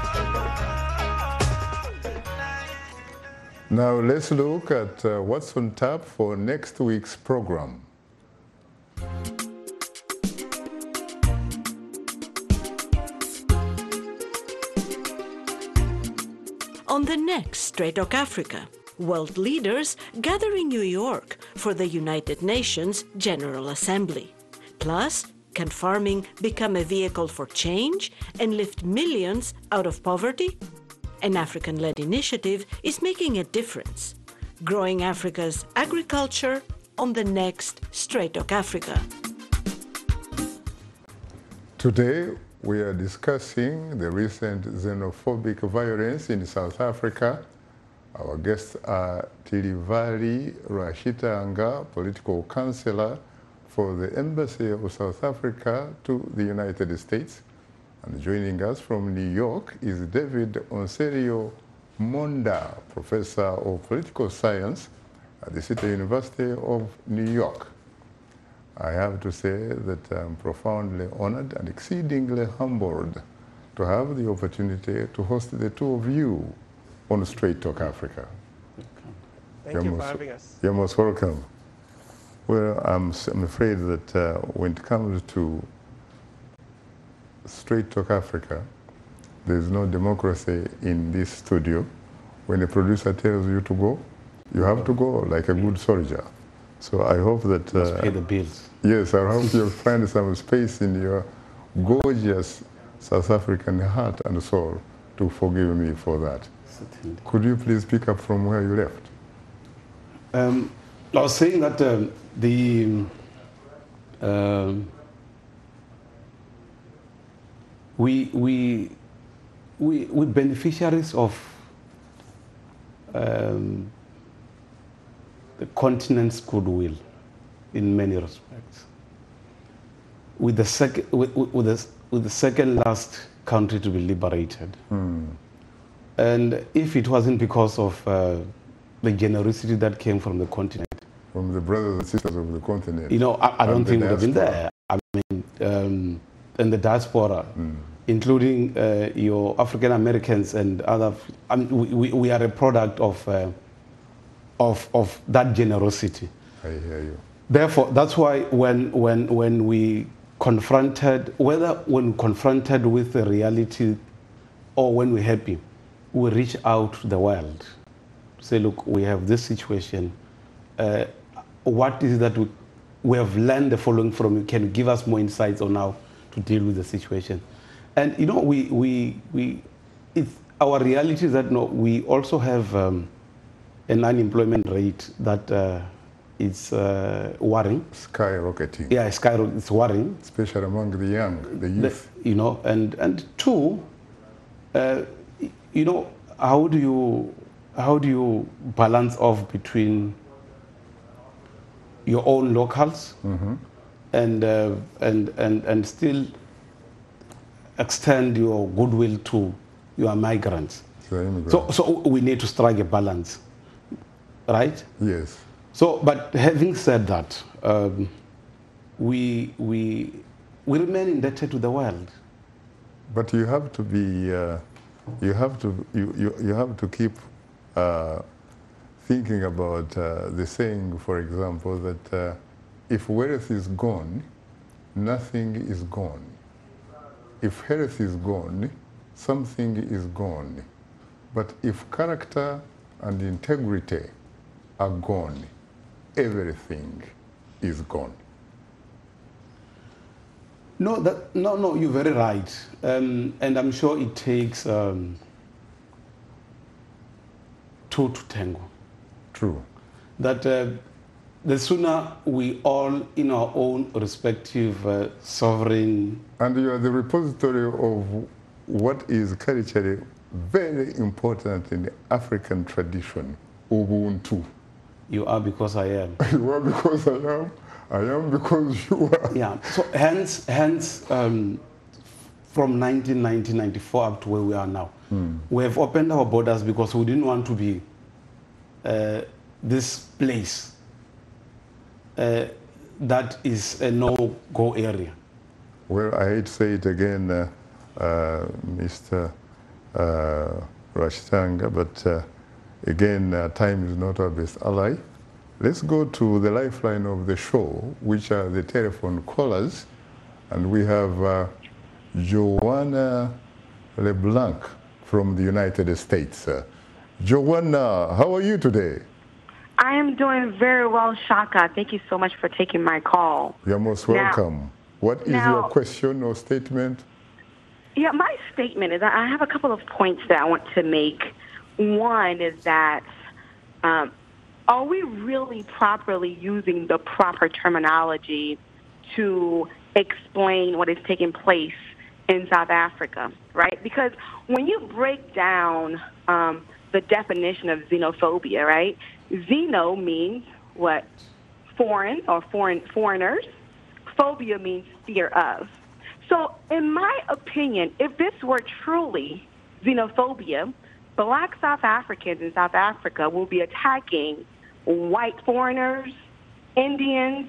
Now let's look at uh, what's on tap for next week's program. On the next Straight Talk Africa, world leaders gather in New York for the United Nations General Assembly. Plus, can farming become a vehicle for change and lift millions out of poverty? An African-led initiative is making a difference. Growing Africa's agriculture on the next Straight Talk Africa. Today, we are discussing the recent xenophobic violence in South Africa. Our guests are Tilivali Rashitanga, political counselor for the Embassy of South Africa to the United States. And joining us from New York is David Onserio Monda, professor of political science at the City University of New York. I have to say that I'm profoundly honored and exceedingly humbled to have the opportunity to host the two of you on Straight Talk Africa. Thank you're you most, for having us. You're most welcome. Well, I'm, I'm afraid that uh, when it comes to Straight Talk Africa, there's no democracy in this studio. When a producer tells you to go, you have to go like a good soldier. So I hope that... Uh, Must pay the bills. Yes, I hope you'll find some space in your gorgeous South African heart and soul to forgive me for that. Certainly. Could you please pick up from where you left? Um, I was saying that um, the um, we we we we beneficiaries of um, the continent's goodwill in many respects. With the second with, with the with the second last country to be liberated. Mm. And if it wasn't because of uh, the generosity that came from the continent. From the brothers and sisters of the continent. You know, I, I don't think we would have been there. I mean, um, and the diaspora, mm. including uh, your African Americans and other, I mean, we, we are a product of, uh, of, of that generosity. I hear you. Therefore, that's why when, when, when we confronted, whether when confronted with the reality or when we're happy, we reach out to the world. Say, look, we have this situation. Uh, what is it that we, we have learned the following from you? Can you give us more insights on how to deal with the situation? And you know, we, we, we, it's, our reality is that no, we also have um, an unemployment rate that uh, is uh, worrying. Skyrocketing. Yeah, skyrocketing. It's worrying. Especially among the young, the youth. The, you know, and, and two, uh, you know, how do you how do you balance off between your own locals mm-hmm. and uh, and and and still extend your goodwill to your migrants? So, so so we need to strike a balance, right? Yes. So, but having said that, um, we we we remain indebted to the world. But you have to be. Uh, You have to you, you, you have to keep uh, thinking about uh, the saying, for example, that uh, if wealth is gone, nothing is gone. if health is gone, something is gone. But if character and integrity are gone, everything is gone. No, that, no, no, you're very right. Um, and I'm sure it takes um, two to tango. True. That uh, the sooner we all, in our own respective uh, sovereign... And you are the repository of what is culturally very important in the African tradition, Ubuntu. You are because I am. You are because I am. I am because you are. Yeah, so hence, hence um, from nineteen ninety, ninety-four up to where we are now, Hmm. we have opened our borders because we didn't want to be uh, this place uh, that is a no-go area. Well, I hate to say it again, uh, uh, Mister Uh, Rwachitanga, but uh, again, uh, time is not our best ally. Let's go to the lifeline of the show, which are the telephone callers. And we have uh, Joanna LeBlanc from the United States. Uh, Joanna, how are you today? I am doing very well, Shaka. Thank you so much for taking my call. You're most Now- welcome. What is now- your question or statement? Yeah, my statement is I have a couple of points that I want to make. One is that um, are we really properly using the proper terminology to explain what is taking place in South Africa, right? Because when you break down um, the definition of xenophobia, right, xeno means what? Foreign or foreign foreigners. Phobia means fear of. So in my opinion, if this were truly xenophobia, black South Africans in South Africa will be attacking white foreigners, Indians,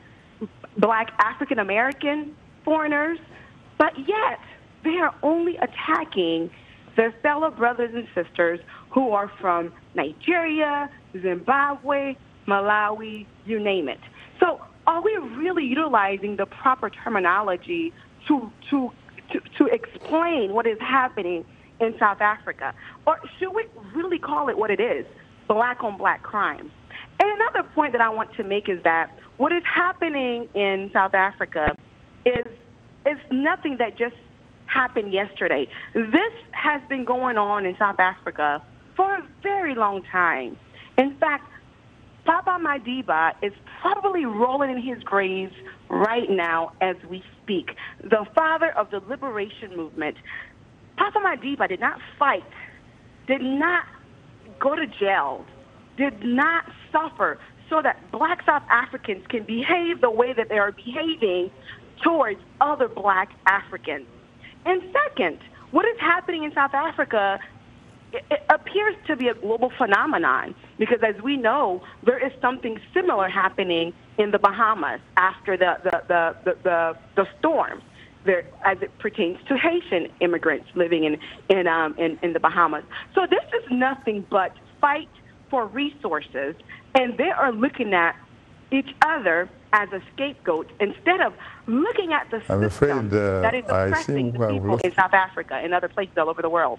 black African American foreigners, but yet they are only attacking their fellow brothers and sisters who are from Nigeria, Zimbabwe, Malawi, you name it. So are we really utilizing the proper terminology to, to, to, to explain what is happening in South Africa? Or should we really call it what it is, black on black crime? And another point that I want to make is that what is happening in South Africa is, is nothing that just happened yesterday. This has been going on in South Africa for a very long time. In fact, Papa Madiba is probably rolling in his grave right now as we speak. The father of the liberation movement. Papa Madiba did not fight, did not go to jail, did not suffer so that black South Africans can behave the way that they are behaving towards other black Africans. And second, what is happening in South Africa, it, it appears to be a global phenomenon because, as we know, there is something similar happening in the Bahamas after the, the, the, the, the, the storm there, as it pertains to Haitian immigrants living in, in, um, in, in the Bahamas. So this is nothing but fight for resources, and they are looking at each other as a scapegoat instead of looking at the I'm system afraid uh, that is I oppressing seem the I've people lost. in South Africa and other places all over the world.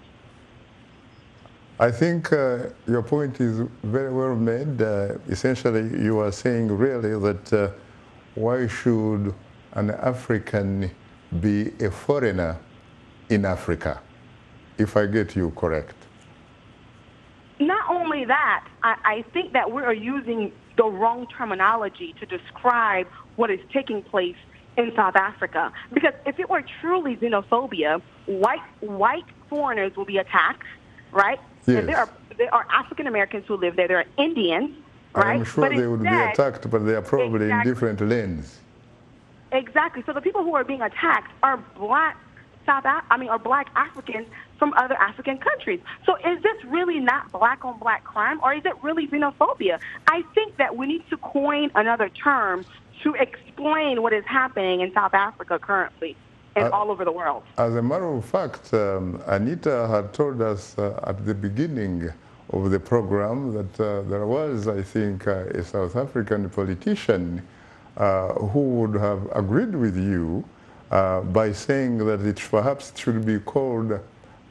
I think uh, your point is very well made. Uh, essentially, you are saying really that uh, why should an African be a foreigner in Africa, if I get you correct? Not only that, I, I think that we are using the wrong terminology to describe what is taking place in South Africa. Because if it were truly xenophobia, white white foreigners will be attacked, right? Yes. And there are there are African Americans who live there. There are Indians, right? I'm sure But they would be instead- attacked, but they are probably Exactly. in different lanes. Exactly. So the people who are being attacked are black South, Af- I mean, are black Africans from other African countries. So is this really not black on black crime, or is it really xenophobia? I think that we need to coin another term to explain what is happening in South Africa currently and Uh, all over the world. As a matter of fact, um, Anita had told us uh, at the beginning of the program that uh, there was, I think, uh, a South African politician uh, who would have agreed with you uh, by saying that it perhaps should be called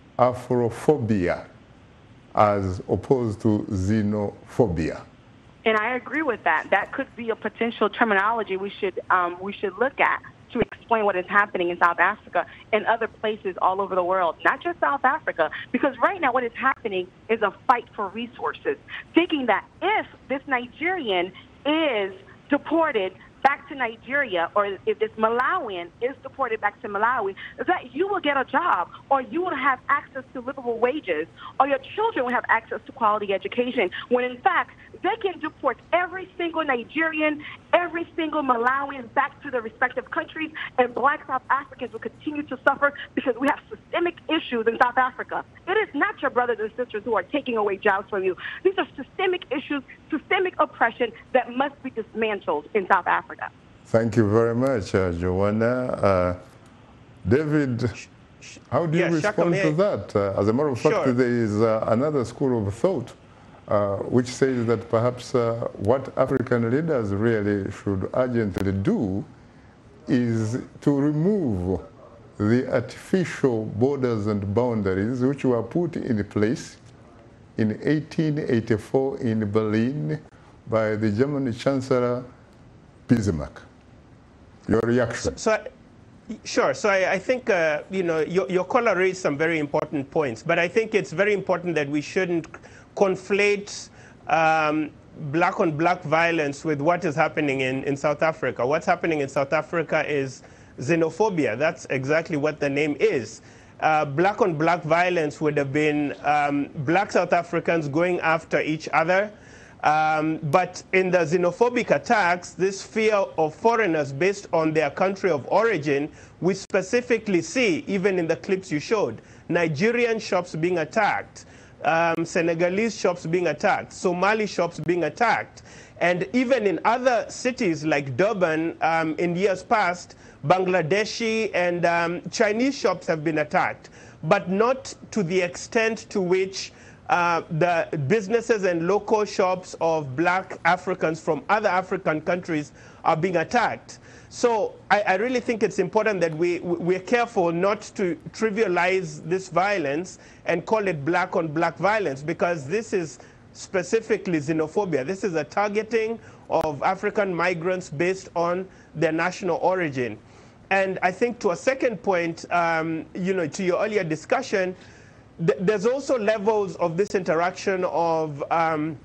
Afrophobia as opposed to xenophobia. And I agree with that. That could be a potential terminology we should um, we should look at to explain what is happening in South Africa and other places all over the world, not just South Africa, because right now what is happening is a fight for resources, thinking that if this Nigerian is deported back to Nigeria, or if this Malawian is deported back to Malawi, that you will get a job, or you will have access to livable wages, or your children will have access to quality education, when in fact they can deport every single Nigerian, every single Malawian back to their respective countries, and black South Africans will continue to suffer because we have systemic issues in South Africa. It is not your brothers and sisters who are taking away jobs from you. These are systemic issues, systemic oppression that must be dismantled in South Africa. Thank you very much, uh, Joanna. Uh, David, how do you yeah, respond Shaka, to that? Uh, as a matter of fact, sure. there is uh, another school of thought uh, which says that perhaps uh, what African leaders really should urgently do is to remove the artificial borders and boundaries which were put in place in eighteen eighty-four in Berlin by the German Chancellor Bismarck. Your reaction? So, so I, sure. So I, I think, uh, you know, your, your caller raised some very important points, but I think it's very important that we shouldn't conflate um, black on black violence with what is happening in, in South Africa. What's happening in South Africa is xenophobia. That's exactly what the name is. Uh, black on black violence would have been um, black South Africans going after each other. Um, but in the xenophobic attacks, this fear of foreigners based on their country of origin, we specifically see, even in the clips you showed, Nigerian shops being attacked, um, Senegalese shops being attacked, Somali shops being attacked. And even in other cities like Durban, um, in years past, Bangladeshi and um, Chinese shops have been attacked, but not to the extent to which Uh, the businesses and local shops of black Africans from other African countries are being attacked. So I, I really think it's important that we, we're careful not to trivialize this violence and call it black on black violence, because this is specifically xenophobia. This is a targeting of African migrants based on their national origin. And I think to a second point, um, you know, to your earlier discussion, there's also levels of this interaction of, um,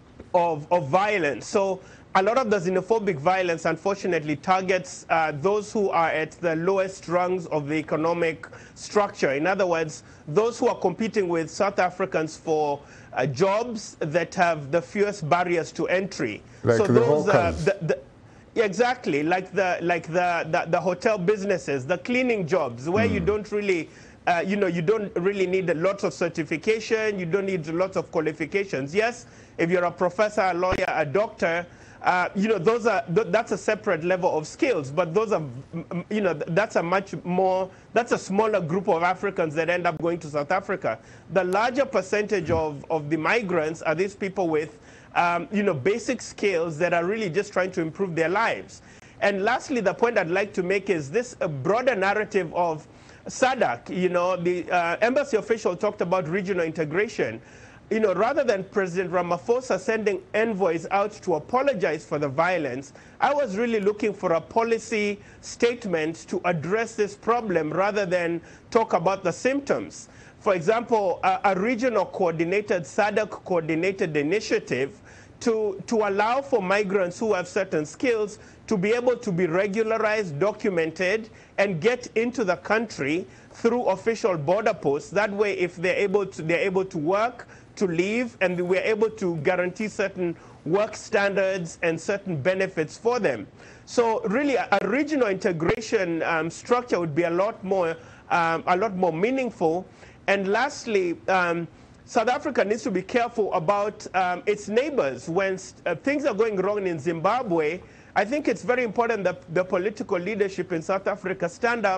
of, of violence. So a lot of the xenophobic violence, unfortunately, targets uh, those who are at the lowest rungs of the economic structure. In other words, those who are competing with South Africans for uh, jobs that have the fewest barriers to entry. Like so the those, uh, hawkers. the, the, exactly, like the like the, the the hotel businesses, the cleaning jobs, where mm. you don't really. Uh, you know, you don't really need a lot of certification, you don't need lots of qualifications. Yes, if you're a professor, a lawyer, a doctor, uh, you know, those are, th that's a separate level of skills, but those are, you know, that's a much more, that's a smaller group of Africans that end up going to South Africa. The larger percentage of, of the migrants are these people with, um, you know, basic skills that are really just trying to improve their lives. And lastly, the point I'd like to make is this uh, broader narrative of SADC, you know, the uh, embassy official talked about regional integration. You know, rather than President Ramaphosa sending envoys out to apologize for the violence, I was really looking for a policy statement to address this problem rather than talk about the symptoms. For example, a, a regional coordinated, SADC coordinated initiative to, to allow for migrants who have certain skills to be able to be regularized, documented, and get into the country through official border posts. That way, if they're able to, they're able to work, to live, and we're able to guarantee certain work standards and certain benefits for them. So really, a, a regional integration um, structure would be a lot more, um, a lot more meaningful. And lastly, um, South Africa needs to be careful about um, its neighbors. When uh, things are going wrong in Zimbabwe, I think it's very important that the political leadership in South Africa stand up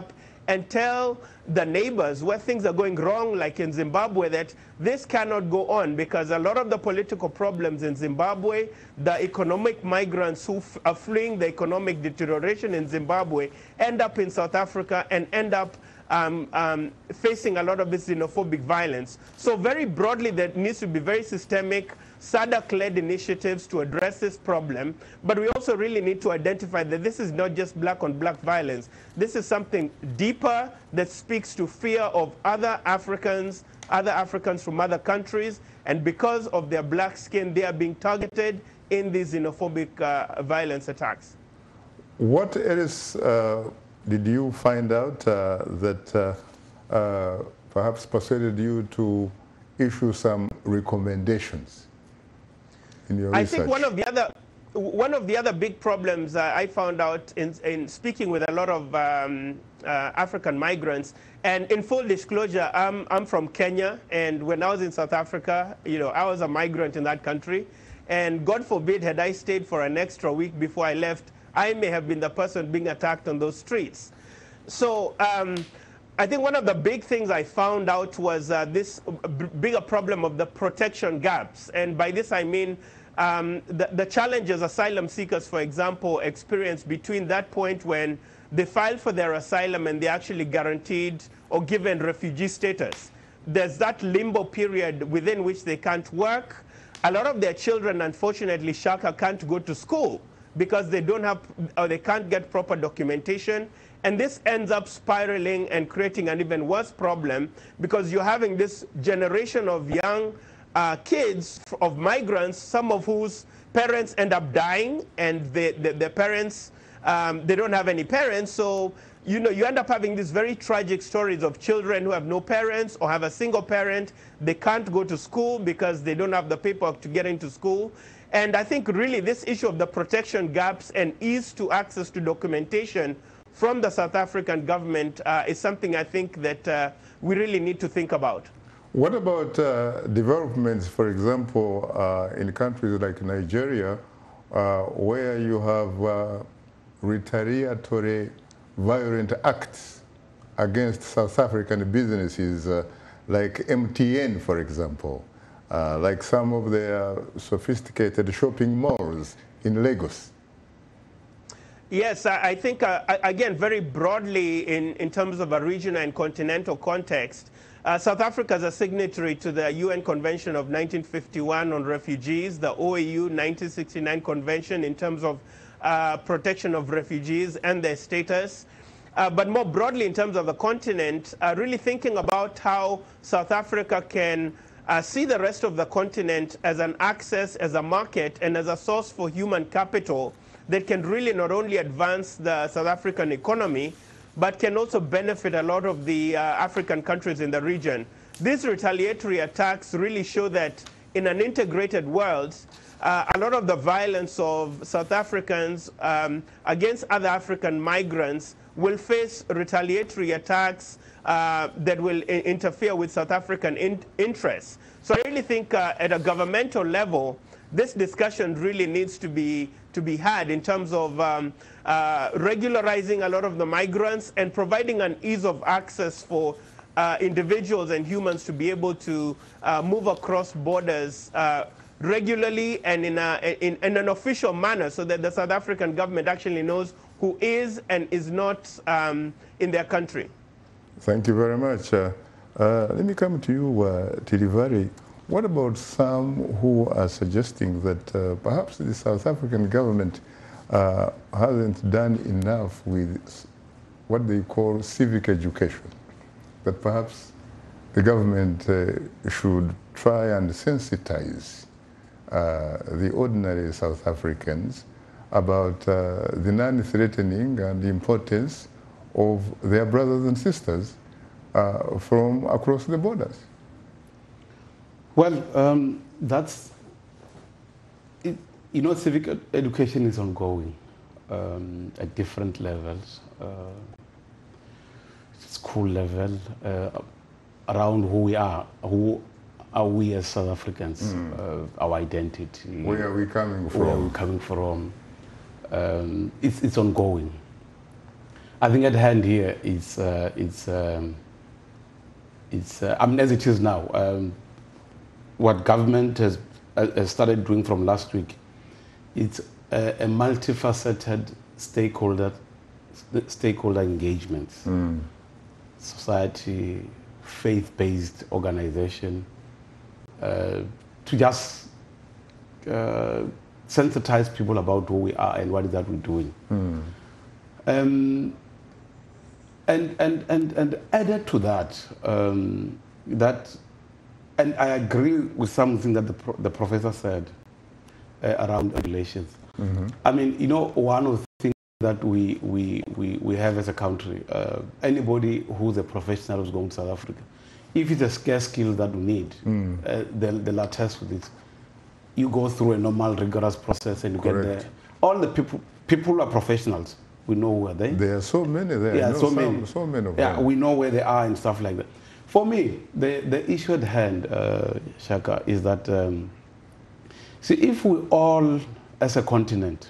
and tell the neighbors where things are going wrong, like in Zimbabwe, that this cannot go on, because a lot of the political problems in Zimbabwe, the economic migrants who f are fleeing the economic deterioration in Zimbabwe end up in South Africa and end up um, um, facing a lot of this xenophobic violence. So very broadly, there needs to be very systemic, SADC-led initiatives to address this problem, but we also really need to identify that this is not just black-on-black violence. This is something deeper that speaks to fear of other Africans, other Africans from other countries, and because of their black skin, they are being targeted in these xenophobic uh, violence attacks. What else uh, did you find out uh, that uh, uh, perhaps persuaded you to issue some recommendations in your I research? think one of the other one of the other big problems uh, I found out in, in speaking with a lot of um, uh, African migrants, and in full disclosure, I'm, I'm from Kenya, and when I was in South Africa, you know, I was a migrant in that country, and God forbid, had I stayed for an extra week before I left, I may have been the person being attacked on those streets. So um, I think one of the big things I found out was uh, this bigger problem of the protection gaps. And by this I mean um, the, the challenges asylum seekers, for example, experience between that point when they file for their asylum and they're actually guaranteed or given refugee status. There's that limbo period within which they can't work. A lot of their children, unfortunately, Shaka, can't go to school because they don't have, or they can't get proper documentation. And this ends up spiraling and creating an even worse problem, because you're having this generation of young uh, kids, of migrants, some of whose parents end up dying, and they, the, their parents, um, they don't have any parents. So, you know, you end up having these very tragic stories of children who have no parents or have a single parent. They can't go to school because they don't have the paperwork to get into school. And I think really this issue of the protection gaps and ease to access to documentation from the South African government uh, is something I think that uh, we really need to think about. What about uh, developments, for example, uh, in countries like Nigeria, uh, where you have uh, retaliatory violent acts against South African businesses, uh, like M T N, for example, uh, like some of their sophisticated shopping malls in Lagos? Yes, I, I think, uh, again, very broadly in, in terms of a regional and continental context, uh, South Africa is a signatory to the U N Convention of nineteen fifty-one on refugees, the O A U nineteen sixty-nine Convention in terms of uh, protection of refugees and their status. Uh, but more broadly in terms of the continent, uh, really thinking about how South Africa can uh, see the rest of the continent as an access, as a market, and as a source for human capital that can really not only advance the South African economy, but can also benefit a lot of the uh, African countries in the region. These retaliatory attacks really show that in an integrated world, uh, a lot of the violence of South Africans um, against other African migrants will face retaliatory attacks uh, that will interfere with South African in interests. So I really think uh, at a governmental level, this discussion really needs to be to be had in terms of um, uh, regularizing a lot of the migrants and providing an ease of access for uh, individuals and humans to be able to uh, move across borders uh, regularly and in, a, in, in an official manner, so that the South African government actually knows who is and is not um, in their country. Thank you very much. Uh, uh, let me come to you, uh, Tilivari. What about some who are suggesting that uh, perhaps the South African government uh, hasn't done enough with what they call civic education? That perhaps the government uh, should try and sensitize uh, the ordinary South Africans about uh, the non-threatening and the importance of their brothers and sisters uh, from across the borders. Well, um, that's, it, you know, civic ed education is ongoing um, at different levels, uh, school level, uh, around who we are, who are we as South Africans, mm. uh, our identity. Where are we coming from? Where are we coming from? Um, it's, it's ongoing. I think at hand here it's, uh, it's, um, it's uh, I mean, as it is now, um, what government has, uh, has started doing from last week, it's a, a multifaceted stakeholder, stakeholder engagement. Mm. Society, faith-based organization, uh, to just uh, sensitize people about who we are and what is that we're doing. Mm. Um, and, and, and, and added to that, um, that, and I agree with something that the, pro the professor said uh, around relations. Mm-hmm. I mean, you know, one of the things that we, we, we, we have as a country, uh, anybody who's a professional who's going to South Africa, if it's a scarce skill that we need, mm. uh, they'll, they'll attest with it. You go through a normal, rigorous process and you Correct. Get there. All the people, people are professionals. We know where they are. There are so many there. Yeah, no, so some, many. So many of yeah, them. we know where they are and stuff like that. For me, the, the issue at hand, uh, Shaka, is that, um, see, if we all, as a continent,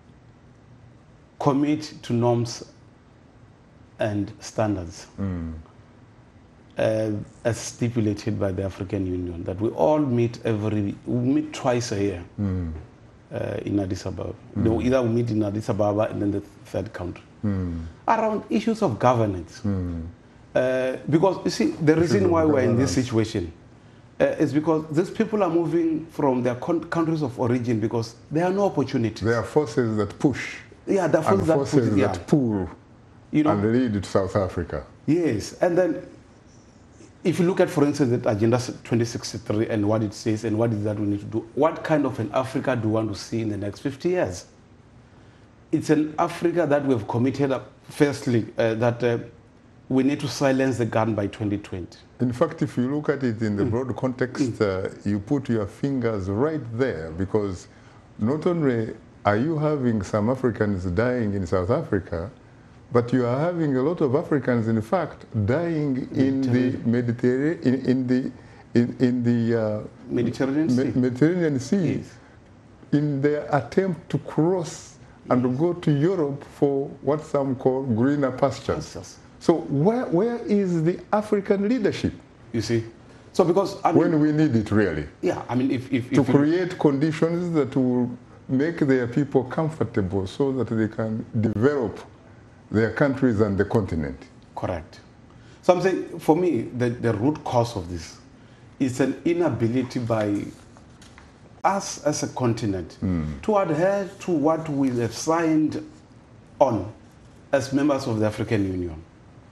commit to norms and standards, mm. uh, as stipulated by the African Union, that we all meet every, we meet twice a year. Mm. Uh, in Addis Ababa. Mm. They will either meet in Addis Ababa and then the third country. Mm. Around issues of governance. Mm. Uh, because, you see, the reason why we're in this situation uh, is because these people are moving from their countries of origin because there are no opportunities. There are forces that push. Yeah, there are forces, and forces that, push, that yeah. pull you know, and lead to South Africa. Yes, and then if you look at, for instance, that Agenda twenty sixty-three and what it says and what is that we need to do, what kind of an Africa do we want to see in the next fifty years? It's an Africa that we've committed, uh, firstly, uh, that uh, we need to silence the gun by twenty twenty. In fact, if you look at it in the mm. broad context, mm. uh, you put your fingers right there, because not only are you having some Africans dying in South Africa, but you are having a lot of Africans, in fact, dying in the Mediterranean, in, in the in, in the uh, Mediterranean Sea, Me Mediterranean sea yes. in their attempt to cross and yes. go to Europe for what some call greener pastures. Yes. So where where is the African leadership? You see, so because I mean, when we need it really, yeah, I mean, if, if, to if create conditions that will make their people comfortable so that they can develop their countries and the continent. Correct. So I'm saying, for me, the, the root cause of this is an inability by us as a continent mm. to adhere to what we have signed on as members of the African Union.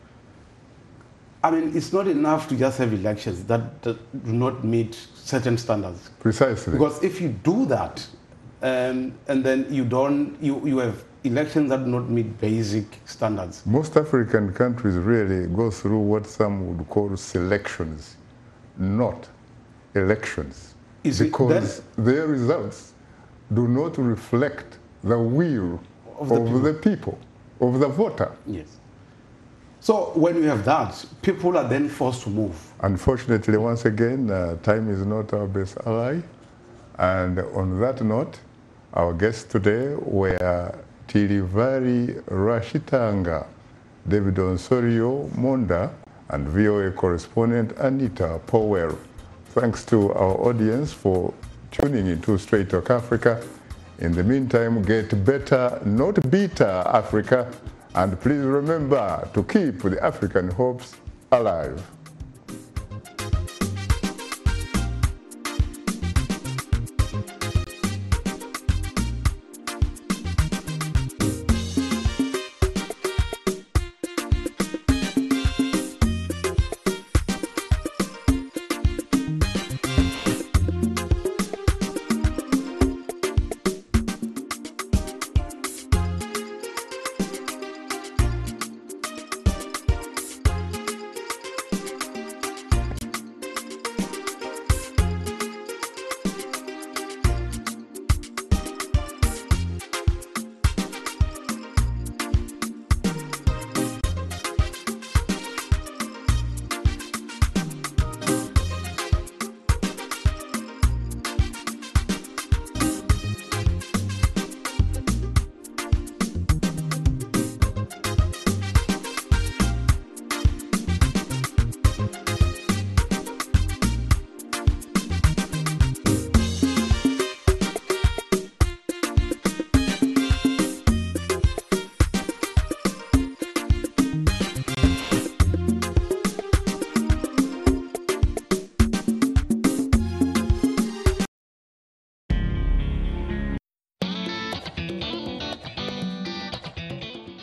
I mean, it's not enough to just have elections that, that do not meet certain standards. Precisely. Because if you do that, um, and then you don't, you, you have elections that do not meet basic standards. Most African countries really go through what some would call selections, not elections, Is because their results do not reflect the will of, the, of people. the people, of the voter. Yes. So when you have that, people are then forced to move. Unfortunately, once again, uh, time is not our best ally. And on that note, our guests today were Tirivari Rashitanga, David Onsorio Monda, and V O A correspondent Anita Powell. Thanks to our audience for tuning into Straight Talk Africa. In the meantime, get better, not bitter, Africa. And please remember to keep the African hopes alive.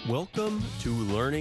Welcome to Learning